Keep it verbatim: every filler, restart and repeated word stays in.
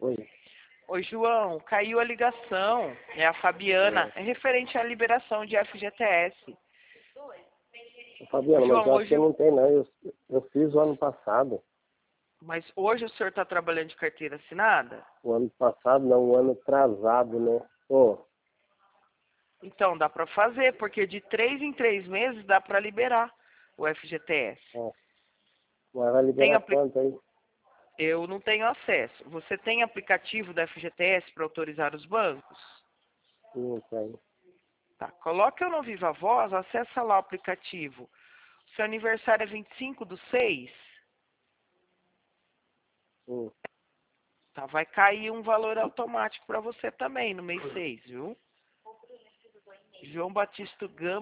Oi. Oi, João, caiu a ligação. É a Fabiana. É referente à liberação de F G T S. Fabiana, mas João, eu acho hoje... que não tem, não. Eu, eu fiz o ano passado. Mas hoje o senhor está trabalhando de carteira assinada? O ano passado, não, o ano atrasado, né? Pô, Então, dá para fazer, porque de três em três meses dá para liberar o F G T S. ó, mas vai Tem liberar apli... quanto aí? Eu não tenho acesso. Você tem aplicativo da F G T S para autorizar os bancos? Não tem. Tá, coloca eu no Viva Voz, acessa lá o aplicativo. Seu aniversário é vinte e cinco do seis? Hum. Tá, vai cair um valor automático para você também no mês seis, viu? João Batista Gama.